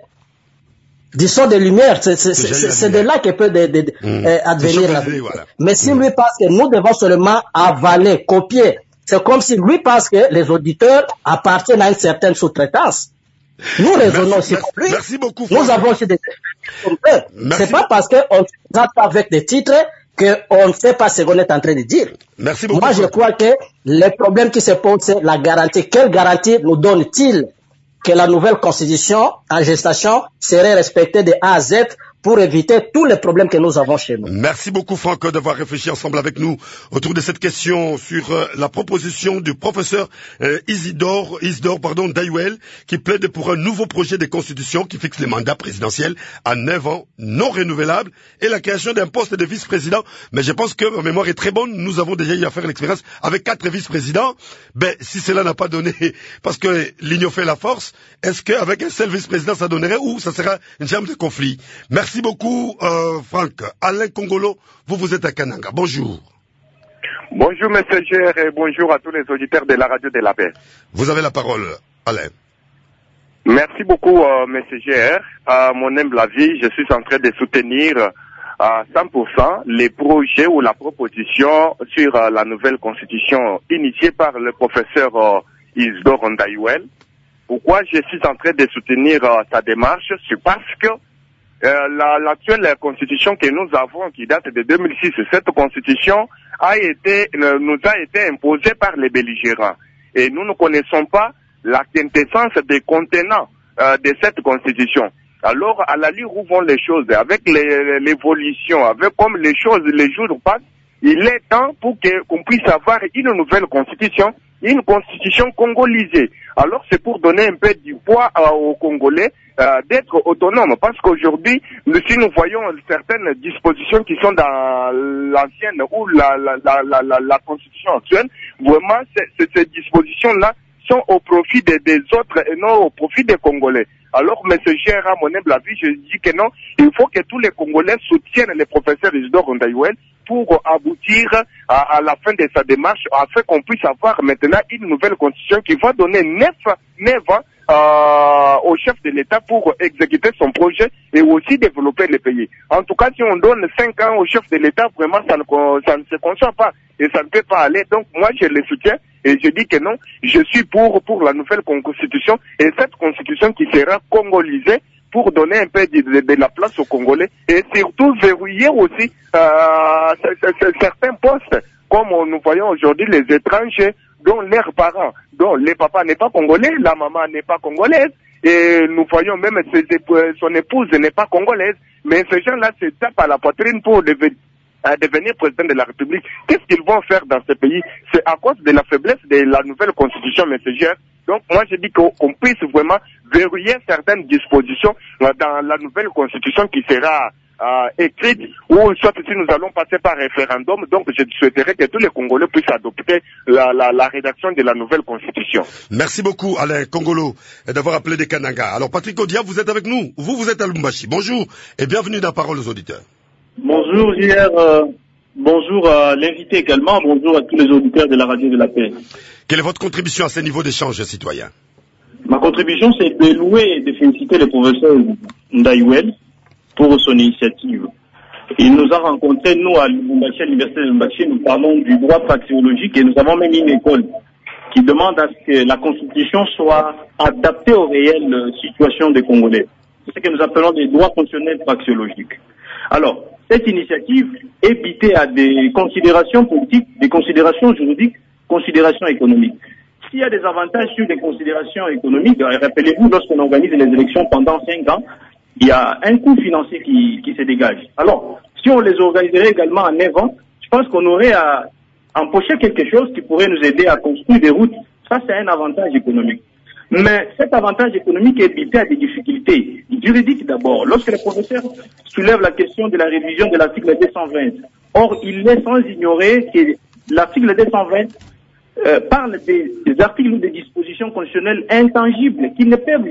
du son de lumière, c'est de là que peut advenir la vie. Voilà. Mais si lui pense que nous devons seulement avaler, copier, c'est comme si lui pense que les auditeurs appartiennent à une certaine sous-traitance. Nous raisonnons aussi comme lui. Merci beaucoup. Nous avons aussi des comme eux. C'est pas parce qu'on ne se présente pas avec des titres qu'on ne sait pas ce qu'on est en train de dire. Merci beaucoup. Moi, je crois que le problème qui se pose, c'est la garantie. Quelle garantie nous donne-t-il que la nouvelle constitution en gestation serait respectée de A à Z pour éviter tous les problèmes que nous avons chez nous. Merci beaucoup Franck d'avoir réfléchi ensemble avec nous autour de cette question sur la proposition du professeur Isidore Dayuel qui plaide pour un nouveau projet de constitution qui fixe les mandats présidentiels à 9 ans non renouvelables et la création d'un poste de vice-président. Mais je pense que ma mémoire est très bonne. Nous avons déjà eu à faire l'expérience avec 4 vice-présidents. Ben, si cela n'a pas donné, parce que l'union fait la force, est-ce qu'avec un seul vice-président ça donnerait ou ça sera une chambre de conflit? Merci beaucoup, Franck. Alain Congolo, vous êtes à Kananga. Bonjour. Bonjour, monsieur Gère, et bonjour à tous les auditeurs de la radio de la paix. Vous avez la parole, Alain. Merci beaucoup, monsieur Gère. À mon humble avis, je suis en train de soutenir à 100% les projets ou la proposition sur la nouvelle constitution initiée par le professeur Isidore Dayuel. Pourquoi je suis en train de soutenir sa démarche? C'est parce que l'actuelle constitution que nous avons, qui date de 2006, cette constitution nous a été imposée par les belligérants. Et nous ne connaissons pas la quintessence des contenants de cette constitution. Alors, à la lueur où vont les choses, avec l'évolution, avec comme les choses, les jours passent, il est temps pour qu'on puisse avoir une nouvelle constitution, une constitution congolisée. Alors, c'est pour donner un peu du poids aux Congolais d'être autonomes. Parce qu'aujourd'hui, si nous voyons certaines dispositions qui sont dans l'ancienne ou la constitution actuelle, vraiment, ces dispositions-là sont au profit des autres et non au profit des Congolais. Alors, M. Gère, à mon humble avis, je dis que non, il faut que tous les Congolais soutiennent le professeur Isidore Dayuel pour aboutir à la fin de sa démarche, afin qu'on puisse avoir maintenant une nouvelle constitution qui va donner 9 ans au chef de l'État pour exécuter son projet et aussi développer le pays. En tout cas, si on donne 5 ans au chef de l'État, vraiment, ça ne se conçoit pas et ça ne peut pas aller. Donc, moi, je le soutiens et je dis que non, je suis pour la nouvelle constitution et cette constitution qui sera congolisée pour donner un peu de la place aux Congolais et surtout verrouiller aussi certains postes, comme nous voyons aujourd'hui les étrangers dont leurs parents, dont les papas n'est pas congolais, la maman n'est pas congolaise, et nous voyons même son épouse n'est pas congolaise, mais ces gens-là se tapent à la poitrine pour devenir président de la République. Qu'est-ce qu'ils vont faire dans ce pays? C'est à cause de la faiblesse de la nouvelle constitution messagère. Donc moi je dis qu'on puisse vraiment verrouiller certaines dispositions dans la nouvelle constitution qui sera écrite, ou soit si nous allons passer par référendum. Donc je souhaiterais que tous les Congolais puissent adopter la rédaction de la nouvelle constitution. Merci beaucoup Alain Congolo d'avoir appelé des Kananga. Alors Patrick Odia, vous êtes avec nous, vous êtes à Lubumbashi. Bonjour et bienvenue dans Parole aux auditeurs. Bonjour JR, bonjour à l'invité également, bonjour à tous les auditeurs de la radio de la paix. Quelle est votre contribution à ce niveau d'échange citoyen? Ma contribution, c'est de louer et de féliciter le professeur Dayuel pour son initiative. Il nous a rencontrés, nous, à Lubumbashi, à l'université de Lubumbashi, nous parlons du droit praxéologique et nous avons même une école qui demande à ce que la Constitution soit adaptée aux réelles situations des Congolais. C'est ce que nous appelons des droits fonctionnels praxéologiques. Alors, cette initiative est bitée à des considérations politiques, des considérations juridiques, considérations économiques. S'il y a des avantages sur les considérations économiques, rappelez-vous, lorsqu'on organise les élections pendant 5 ans, il y a un coût financier qui se dégage. Alors, si on les organiserait également en 9 ans, je pense qu'on aurait à empocher quelque chose qui pourrait nous aider à construire des routes. Ça, c'est un avantage économique. Mais cet avantage économique est limité à des difficultés juridiques d'abord. Lorsque le professeur soulève la question de la révision de l'article 220, or, il est sans ignorer que l'article 220 parle des articles ou des dispositions constitutionnelles intangibles qui ne peuvent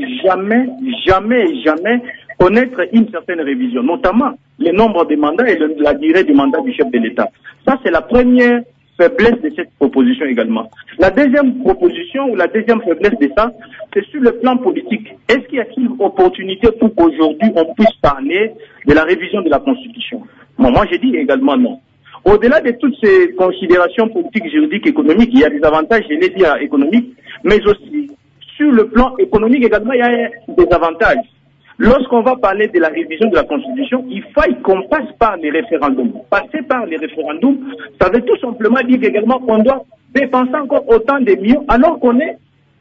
jamais connaître une certaine révision, notamment le nombre de mandats et la durée du mandat du chef de l'État. Ça, c'est la première faiblesse de cette proposition également. La deuxième proposition ou la deuxième faiblesse de ça, c'est sur le plan politique. Est-ce qu'il y a une opportunité pour qu'aujourd'hui on puisse parler de la révision de la Constitution? Bon, moi, j'ai dit également non. Au-delà de toutes ces considérations politiques, juridiques, économiques, il y a des avantages, je l'ai dit, économiques, mais aussi sur le plan économique également, il y a des avantages. Lorsqu'on va parler de la révision de la Constitution, il faut qu'on passe par les référendums. Passer par les référendums, ça veut tout simplement dire également qu'on doit dépenser encore autant de millions, alors qu'on est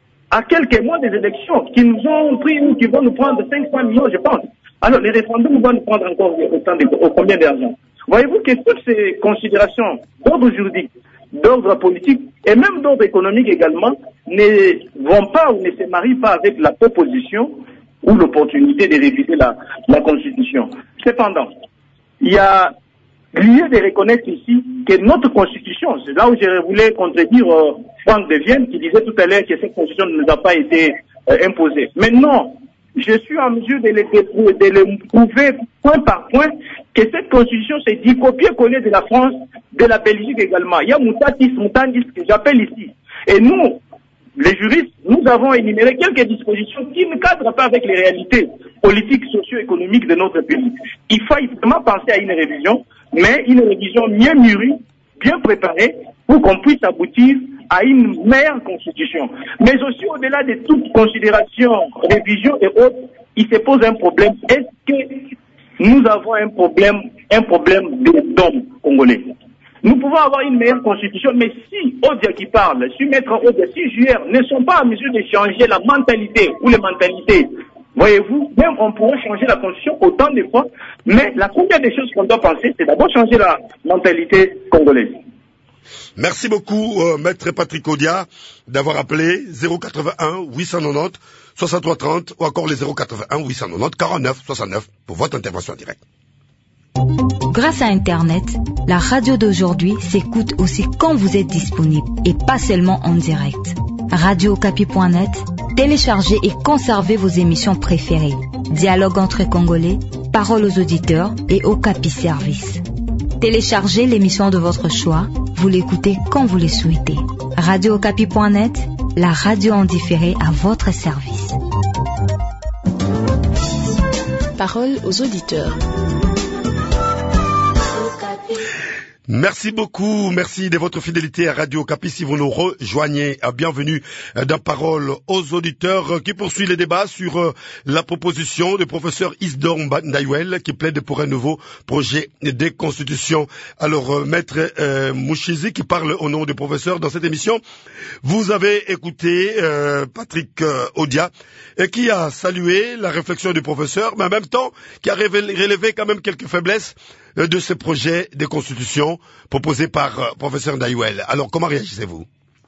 à quelques mois des élections qui nous ont pris ou qui vont nous prendre 500 millions, je pense. Alors, les référendums vont nous prendre encore combien d'argent? Voyez-vous que toutes ces considérations d'ordre juridique, d'ordre politique et même d'ordre économique également ne vont pas ou ne se marient pas avec la proposition ou l'opportunité de réviser la Constitution. Cependant, il y a lieu de reconnaître ici que notre Constitution, c'est là où je voulais contredire Franck de Vienne qui disait tout à l'heure que cette Constitution ne nous a pas été imposée. Mais non, je suis en mesure de le prouver point par point que cette Constitution, c'est du copier-coller de la France, de la Belgique également. Il y a Moutandis que j'appelle ici. Et nous, les juristes, nous avons énuméré quelques dispositions qui ne cadrent pas avec les réalités politiques, socio-économiques de notre pays. Il faut vraiment penser à une révision, mais une révision mieux mûrie, bien préparée, pour qu'on puisse aboutir à une meilleure constitution. Mais aussi, au-delà de toute considération, révision et autres, il se pose un problème. Est-ce que nous avons un problème d'hommes congolais? Nous pouvons avoir une meilleure constitution, mais si Odia qui parle, si Maître Odia, si JR ne sont pas en mesure de changer la mentalité ou les mentalités, voyez-vous, même on pourrait changer la constitution autant de fois, mais la première des choses qu'on doit penser, c'est d'abord changer la mentalité congolaise. Merci beaucoup, Maître Patrick Odia, d'avoir appelé 081 890 6330 ou encore les 081 890 49 69 pour votre intervention en direct. Grâce à Internet, la radio d'aujourd'hui s'écoute aussi quand vous êtes disponible et pas seulement en direct. RadioOkapi.net, téléchargez et conservez vos émissions préférées. Dialogue entre Congolais, Parole aux auditeurs et Okapi Service. Téléchargez l'émission de votre choix, vous l'écoutez quand vous le souhaitez. RadioOkapi.net, la radio en différé à votre service. Parole aux auditeurs. Merci beaucoup, merci de votre fidélité à Radio Okapi. Si vous nous rejoignez, bienvenue dans Parole aux auditeurs qui poursuit les débats sur la proposition du professeur Isidore Ndayouel qui plaide pour un nouveau projet de constitution. Alors, Maître Mouchizi qui parle au nom du professeur dans cette émission. Vous avez écouté Patrick Odia qui a salué la réflexion du professeur, mais en même temps qui a relevé quand même quelques faiblesses de ce projet de constitution proposé par professeur Ndayouel. Alors, comment réagissez-vous?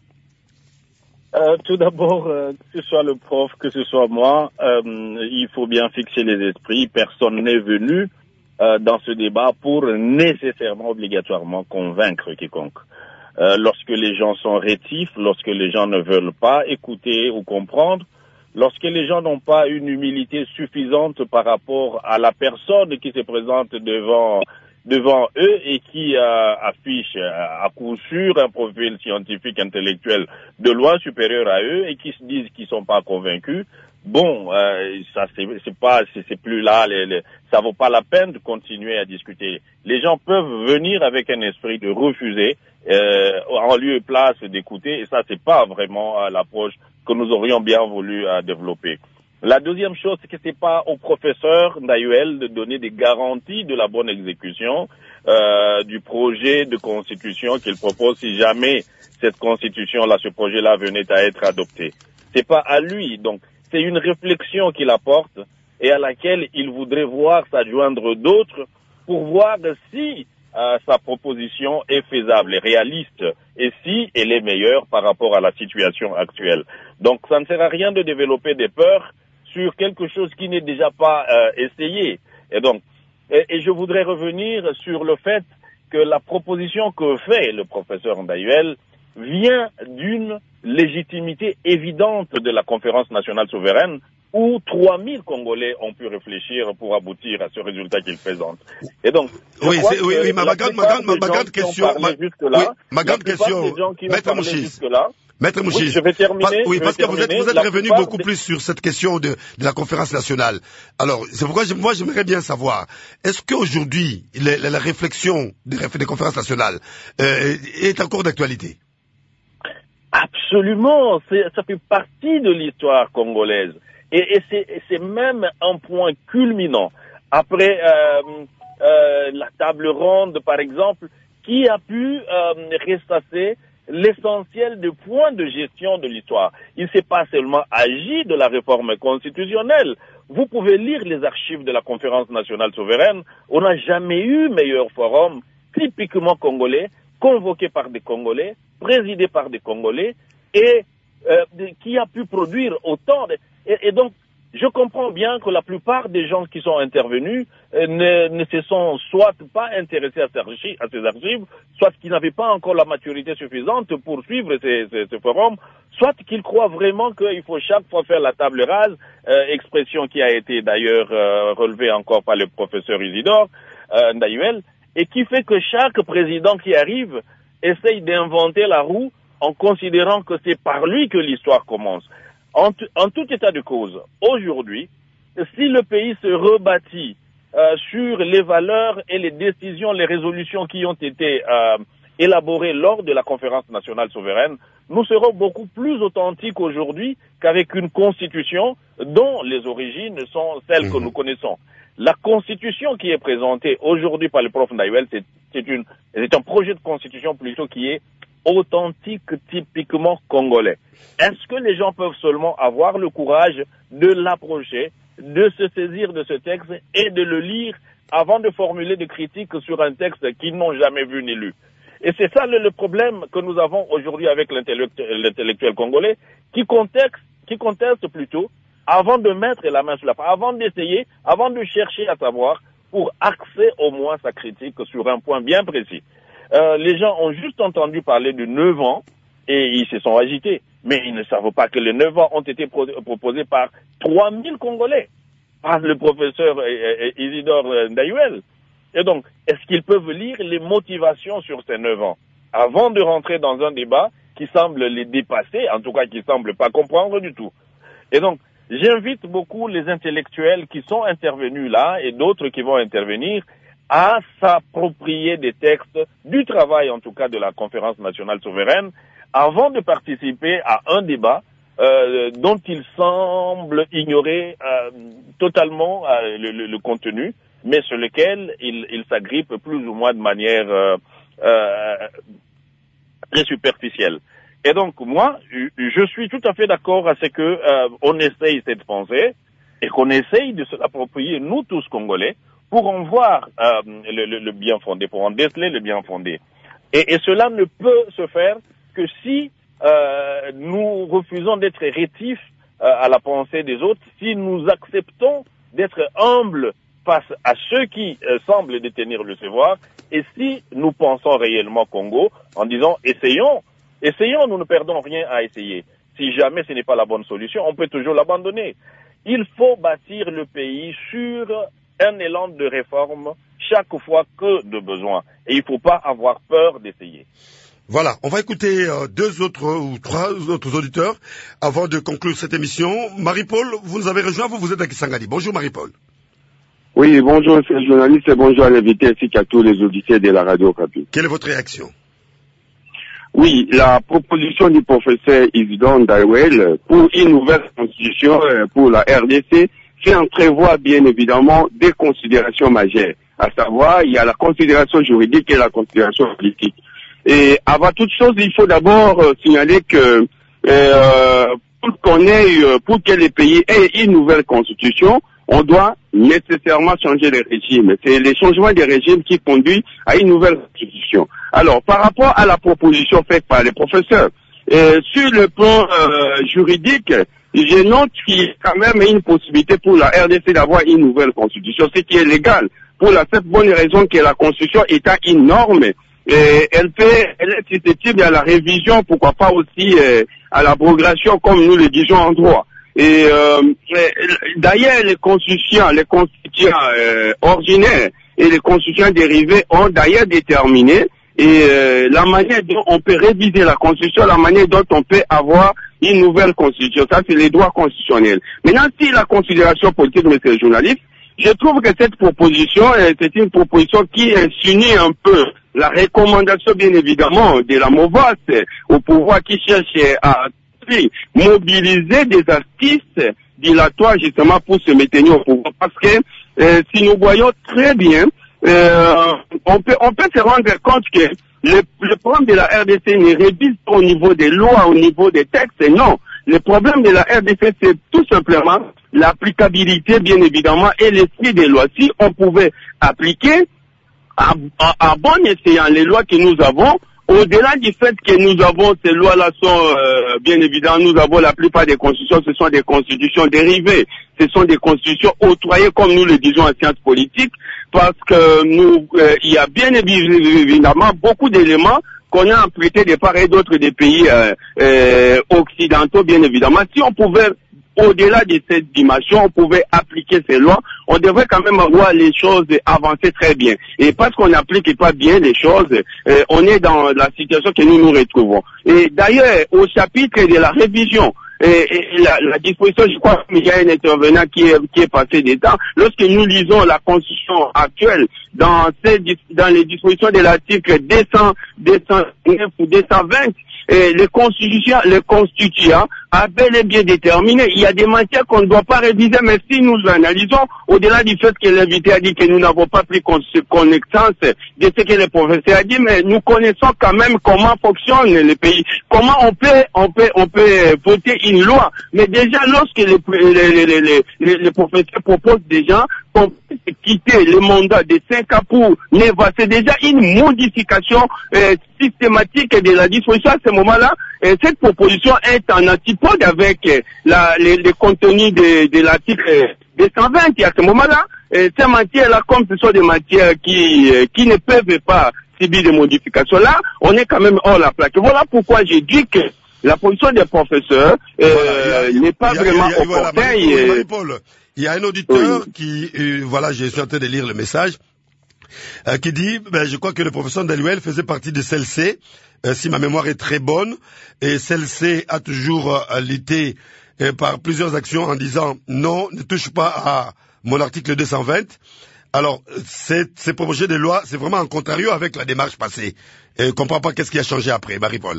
Tout d'abord, que ce soit le prof, que ce soit moi, il faut bien fixer les esprits. Personne n'est venu dans ce débat pour nécessairement, obligatoirement convaincre quiconque. Lorsque les gens sont rétifs, lorsque les gens ne veulent pas écouter ou comprendre, lorsque les gens n'ont pas une humilité suffisante par rapport à la personne qui se présente devant eux et qui affiche à coup sûr un profil scientifique, intellectuel de loin supérieur à eux et qui se disent qu'ils sont pas convaincus, bon, ça c'est plus là, ça vaut pas la peine de continuer à discuter. Les gens peuvent venir avec un esprit de refuser en lieu et place d'écouter, et ça c'est pas vraiment l'approche que nous aurions bien voulu développer. La deuxième chose, c'est que c'est pas au professeur Ndayouel de donner des garanties de la bonne exécution du projet de constitution qu'il propose si jamais cette constitution-là, ce projet-là venait à être adopté. C'est pas à lui, donc c'est une réflexion qu'il apporte et à laquelle il voudrait voir s'adjoindre d'autres pour voir si sa proposition est faisable et réaliste et si elle est meilleure par rapport à la situation actuelle. Donc ça ne sert à rien de développer des peurs sur quelque chose qui n'est déjà pas essayé. Et donc, et je voudrais revenir sur le fait que la proposition que fait le professeur Ndayuel vient d'une légitimité évidente de la conférence nationale souveraine où 3000 Congolais ont pu réfléchir pour aboutir à ce résultat qu'il présente. Et donc, ma grande question, Maître Mouchis, je vais terminer. Parce que vous êtes revenu beaucoup plus sur cette question de la conférence nationale. Alors, c'est pourquoi moi j'aimerais bien savoir, est-ce qu'aujourd'hui, la réflexion des conférences nationales est encore d'actualité? Absolument, ça fait partie de l'histoire congolaise. Et c'est même un point culminant. Après la table ronde, par exemple, qui a pu ressasser l'essentiel des points de gestion de l'histoire. Il ne s'est pas seulement agi de la réforme constitutionnelle. Vous pouvez lire les archives de la conférence nationale souveraine. On n'a jamais eu meilleur forum, typiquement congolais, convoqué par des Congolais, présidé par des Congolais, et qui a pu produire autant de... Et donc, je comprends bien que la plupart des gens qui sont intervenus ne se sont soit pas intéressés à ces archives, soit qu'ils n'avaient pas encore la maturité suffisante pour suivre ces forums, soit qu'ils croient vraiment qu'il faut chaque fois faire la table rase, expression qui a été d'ailleurs relevée encore par le professeur Isidore Ndayuel, et qui fait que chaque président qui arrive essaye d'inventer la roue en considérant que c'est par lui que l'histoire commence. En tout état de cause, aujourd'hui, si le pays se rebâtit sur les valeurs et les décisions, les résolutions qui ont été élaborées lors de la conférence nationale souveraine, nous serons beaucoup plus authentiques aujourd'hui qu'avec une constitution dont les origines sont celles que nous connaissons. La constitution qui est présentée aujourd'hui par le prof Ndayuel, c'est un projet de constitution plutôt qui est authentique, typiquement congolais. Est-ce que les gens peuvent seulement avoir le courage de l'approcher, de se saisir de ce texte et de le lire avant de formuler des critiques sur un texte qu'ils n'ont jamais vu ni lu? Et c'est ça le problème que nous avons aujourd'hui avec l'intellectuel congolais qui conteste plutôt avant de mettre la main sur la page, avant d'essayer, avant de chercher à savoir pour axer au moins sa critique sur un point bien précis. Les gens ont juste entendu parler de 9 ans et ils se sont agités. Mais ils ne savent pas que les 9 ans ont été proposés par 3000 Congolais, par le professeur Isidore Ndayuel. Et donc, est-ce qu'ils peuvent lire les motivations sur ces 9 ans avant de rentrer dans un débat qui semble les dépasser, en tout cas qui semble pas comprendre du tout? Et donc, j'invite beaucoup les intellectuels qui sont intervenus là et d'autres qui vont intervenir à s'approprier des textes, du travail en tout cas de la conférence nationale souveraine, avant de participer à un débat dont ils semblent ignorer totalement le contenu, mais sur lequel ils s'agrippent plus ou moins de manière très superficielle. Et donc moi, je suis tout à fait d'accord à ce que on essaye cette pensée et qu'on essaye de se l'approprier, nous tous Congolais, pour en voir le bien fondé, pour en déceler le bien fondé. Et cela ne peut se faire que si nous refusons d'être rétifs à la pensée des autres, si nous acceptons d'être humbles face à ceux qui semblent détenir le savoir, et si nous pensons réellement Congo en disant essayons, nous ne perdons rien à essayer. Si jamais ce n'est pas la bonne solution, on peut toujours l'abandonner. Il faut bâtir le pays sur un élan de réforme chaque fois que de besoin. Et il ne faut pas avoir peur d'essayer. Voilà, on va écouter 2 autres ou 3 autres auditeurs avant de conclure cette émission. Marie-Paul, vous nous avez rejoint, vous êtes à Kisangani. Bonjour Marie-Paul. Oui, bonjour monsieur le journaliste et bonjour à l'invité ainsi qu'à tous les auditeurs de la radio Okapi. Quelle est votre réaction? Oui, la proposition du professeur Isidore Ndayuel pour une nouvelle constitution pour la RDC fait entrevoir bien évidemment des considérations majeures. À savoir, il y a la considération juridique et la considération politique. Et avant toute chose, il faut d'abord signaler que pour que le pays ait une nouvelle constitution, on doit nécessairement changer les régimes. C'est les changements des régimes qui conduisent à une nouvelle constitution. Alors, par rapport à la proposition faite par les professeurs, sur le plan juridique, je note qu'il y a quand même une possibilité pour la RDC d'avoir une nouvelle constitution, ce qui est légal, pour la simple bonne raison que la constitution étant une norme, elle est susceptible à la révision, pourquoi pas aussi à l'abrogation, comme nous le disons en droit. Et d'ailleurs, les constituants ordinaires et les constituants dérivés ont d'ailleurs déterminé la manière dont on peut réviser la constitution, la manière dont on peut avoir une nouvelle constitution. Ça, c'est les droits constitutionnels. Maintenant, si la considération politique, monsieur le journaliste, je trouve que cette proposition, c'est une proposition qui insinue un peu la recommandation, bien évidemment, de la MOVAS au pouvoir qui cherche à mobiliser des artistes dilatoires justement pour se maintenir au pouvoir. Parce que si nous voyons très bien, on peut se rendre compte que le problème de la RDC ne révise pas au niveau des lois, au niveau des textes, non. Le problème de la RDC, c'est tout simplement l'applicabilité, bien évidemment, et l'esprit des lois. Si on pouvait appliquer à bon escient les lois que nous avons, au-delà du fait que nous avons ces lois-là sont, bien évidemment, nous avons la plupart des constitutions, ce sont des constitutions dérivées, ce sont des constitutions octroyées, comme nous le disons en sciences politiques, parce que il y a bien évidemment beaucoup d'éléments qu'on a empruntés de part et d'autre des pays occidentaux, bien évidemment. Si on pouvait, au-delà de cette dimension, on pouvait appliquer ces lois, on devrait quand même voir les choses avancer très bien. Et parce qu'on n'applique pas bien les choses, on est dans la situation que nous nous retrouvons. Et d'ailleurs, au chapitre de la révision, la disposition, je crois qu'il y a un intervenant qui est passé des temps. Lorsque nous lisons la constitution actuelle, dans les dispositions de l'article 209 ou 220, les constituants a bel et bien déterminé. Il y a des matières qu'on ne doit pas réviser, mais si nous analysons, au-delà du fait que l'invité a dit que nous n'avons pas pris connaissance de ce que le professeur a dit, mais nous connaissons quand même comment fonctionne le pays. Comment on peut voter une loi. Mais déjà, lorsque les professeurs proposent des gens qu'on peut quitter le mandat de 5 ans pour Neva, c'est déjà une modification systématique de la disposition à ce moment-là. Cette proposition est en antipode avec les contenus de l'article 220. Et à ce moment-là, ces matières-là, comme ce sont des matières qui ne peuvent pas subir de modifications, là, on est quand même hors la plaque. Voilà pourquoi j'ai dit que la position des professeurs n'est pas vraiment opportune. Il y a un auditeur qui, je suis en train de lire le message, qui dit, je crois que le professeur Ndaluel faisait partie de CLC, si ma mémoire est très bonne, et CLC a toujours lutté par plusieurs actions en disant non, ne touche pas à mon article 220. Alors, ces projets de loi, c'est vraiment en contrario avec la démarche passée. Et je ne comprends pas qu'est-ce qui a changé après, Marie-Paul.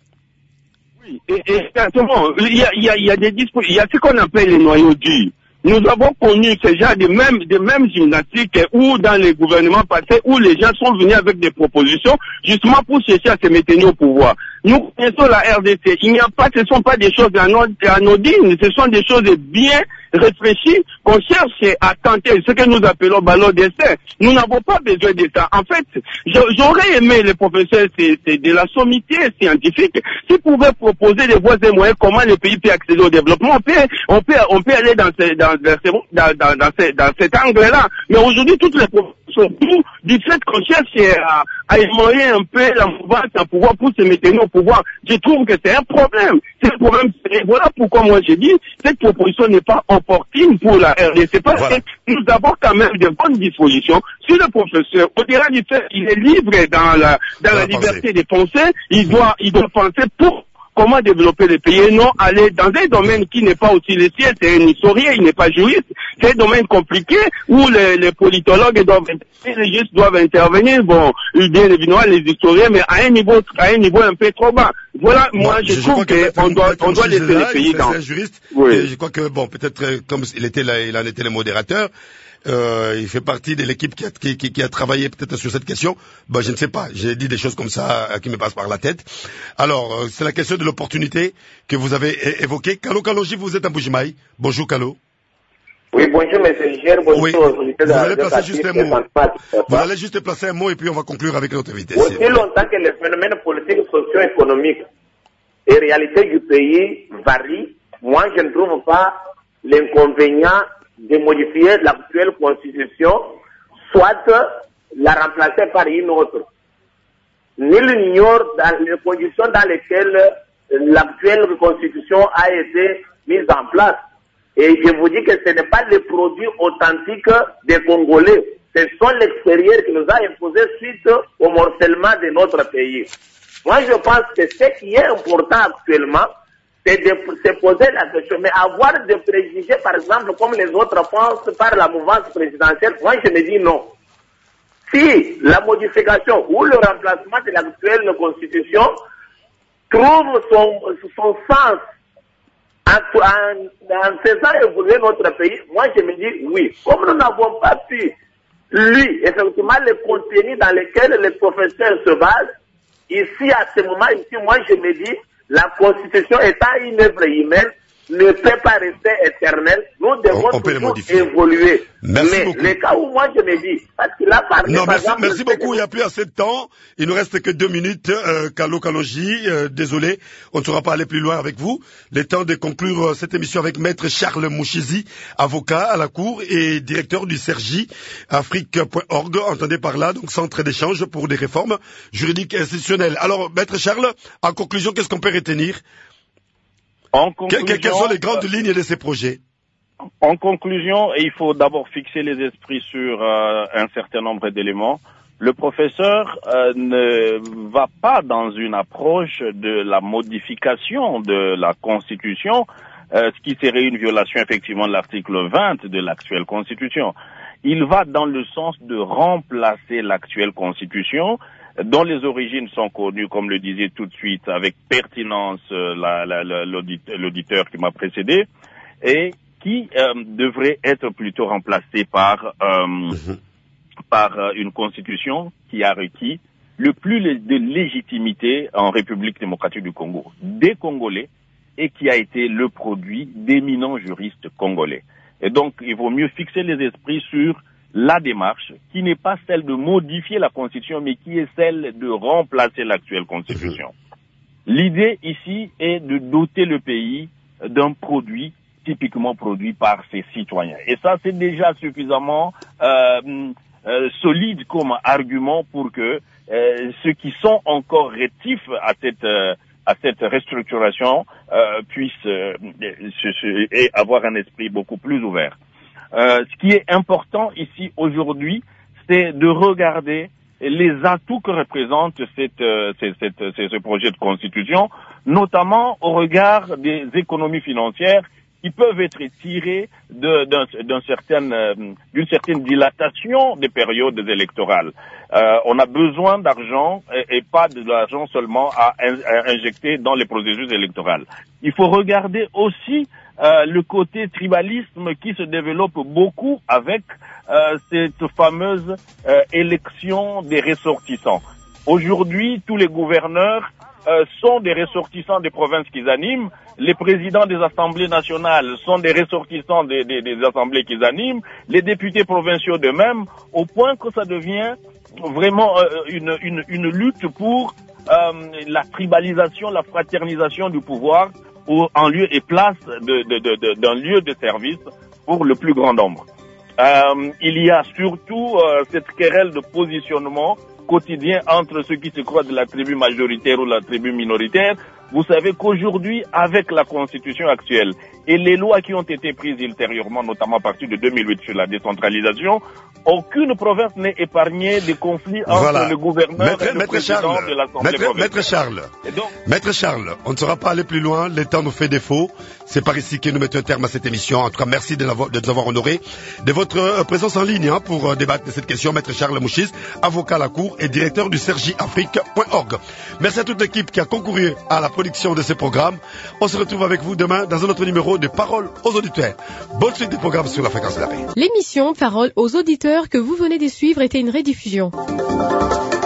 Oui, exactement. Il y a ce qu'on appelle les noyaux durs. Nous avons connu ce genre de même gymnastique où dans les gouvernements passés, où les gens sont venus avec des propositions justement pour chercher à se maintenir au pouvoir. Nous connaissons la RDC. Ce ne sont pas des choses anodines, ce sont des choses bien réfléchies qu'on cherche à tenter, ce que nous appelons ballon d'essai. Nous n'avons pas besoin de ça. En fait, j'aurais aimé les professeurs de la sommité scientifique s'ils pouvaient proposer des voies et moyens comment le pays peut accéder au développement. On peut aller dans cet angle-là. Mais aujourd'hui, toutes les propositions, du fait qu'on cherche à émoyer un peu la mouvance à pouvoir pour se maintenir au pouvoir, je trouve que c'est un problème. C'est un problème. Et voilà pourquoi moi j'ai dit, cette proposition n'est pas opportune pour la RDC. Parce que nous avons quand même de bonnes dispositions. Si le professeur, au-delà du fait qu'il est libre dans la liberté de penser, il doit penser pour comment développer le pays et non aller dans un domaine qui n'est pas aussi le sien. C'est un historien, il n'est pas juriste. C'est un domaine compliqué où les politologues doivent intervenir, les juristes doivent intervenir. Bon, bien évidemment les historiens, mais à un niveau un peu trop bas. Voilà, moi je trouve qu'on doit laisser le pays dans. C'est un juriste. Oui. Et je crois que peut-être comme il en était le modérateur. Il fait partie de l'équipe qui a travaillé peut-être sur cette question. Je ne sais pas. J'ai dit des choses comme ça qui me passent par la tête. Alors, c'est la question de l'opportunité que vous avez évoquée. Kalo Kalonji, vous êtes en Bujimaï. Bonjour Kalo. Oui, bonjour, monsieur Gère, bonjour. Oui. Vous allez placer juste un mot. Vous allez juste placer un mot et puis on va conclure avec notre invité. Aussi longtemps que les phénomènes politiques, socio-économiques et réalités du pays varient, moi, je ne trouve pas l'inconvénient de modifier l'actuelle constitution, soit la remplacer par une autre. Nul n'ignore dans les conditions dans lesquelles l'actuelle constitution a été mise en place. Et je vous dis que ce n'est pas le produit authentique des Congolais. Ce sont l'extérieur qui nous a imposé suite au morcellement de notre pays. Moi, je pense que ce qui est important actuellement, c'est de se poser la question. Mais avoir des préjugés, par exemple, comme les autres pensent par la mouvance présidentielle, moi, je me dis non. Si la modification ou le remplacement de l'actuelle constitution trouve son sens en faisant évoluer notre pays, moi je me dis oui. Comme nous n'avons pas pu, lui, effectivement, le contenu dans lequel les professeurs se basent, ici, à ce moment, ici, moi je me dis, la constitution étant une œuvre humaine, ne peut pas rester éternelle. Nous devons toujours évoluer. Merci beaucoup. Le cas où moi je me dis, parce qu'il a parlé... Non, merci beaucoup, il n'y a plus assez de temps. Il nous reste que 2 minutes. Kalo Kalonji, désolé, on ne saura pas aller plus loin avec vous. Le temps de conclure cette émission avec Maître Charles Mouchizi, avocat à la Cour et directeur du CERGI, Afrique.org, entendez par là, donc centre d'échange pour des réformes juridiques et institutionnelles. Alors, Maître Charles, en conclusion, qu'est-ce qu'on peut retenir? Quelles sont les grandes lignes de ces projets? En conclusion, il faut d'abord fixer les esprits sur un certain nombre d'éléments. Le professeur ne va pas dans une approche de la modification de la Constitution, ce qui serait une violation effectivement de l'article 20 de l'actuelle Constitution. Il va dans le sens de remplacer l'actuelle Constitution, dont les origines sont connues, comme le disait tout de suite avec pertinence l'auditeur qui m'a précédé, et qui devrait être plutôt remplacé par une constitution qui a requis le plus de légitimité en République démocratique du Congo, des Congolais, et qui a été le produit d'éminents juristes congolais. Et donc, il vaut mieux fixer les esprits sur la démarche, qui n'est pas celle de modifier la Constitution, mais qui est celle de remplacer l'actuelle Constitution. L'idée ici est de doter le pays d'un produit typiquement produit par ses citoyens. Et ça, c'est déjà suffisamment solide comme argument pour que ceux qui sont encore rétifs à cette restructuration puissent avoir un esprit beaucoup plus ouvert. Ce qui est important ici aujourd'hui, c'est de regarder les atouts que représente ce projet de constitution, notamment au regard des économies financières qui peuvent être tirées d'une certaine dilatation des périodes électorales. On a besoin d'argent et pas de l'argent seulement à injecter dans les processus électoraux. Il faut regarder aussi le côté tribalisme qui se développe beaucoup avec cette fameuse élection des ressortissants. Aujourd'hui, tous les gouverneurs sont des ressortissants des provinces qu'ils animent. Les présidents des assemblées nationales sont des ressortissants des assemblées qu'ils animent. Les députés provinciaux de même, au point que ça devient vraiment une lutte pour la tribalisation, la fraternisation du pouvoir en lieu et place d'un lieu de service pour le plus grand nombre. Il y a surtout cette querelle de positionnement quotidien entre ceux qui se croient de la tribu majoritaire ou la tribu minoritaire. Vous savez qu'aujourd'hui, avec la constitution actuelle et les lois qui ont été prises ultérieurement, notamment à partir de 2008 sur la décentralisation, aucune province n'est épargnée des conflits entre le gouverneur et le président de l'Assemblée provinciale. Maître Charles, on ne saura pas aller plus loin, le temps nous fait défaut. C'est par ici que nous mettons un terme à cette émission. En tout cas, merci de nous avoir honorés de votre présence en ligne pour débattre de cette question. Maître Charles Mouchizi, avocat à la Cour et directeur du CERGI Afrique.org. Merci à toute l'équipe qui a concouru à la production de ce programme. On se retrouve avec vous demain dans un autre numéro de Parole aux auditeurs. Bonne suite des programmes sur la fréquence de la paix. L'émission Parole aux auditeurs que vous venez de suivre était une rediffusion.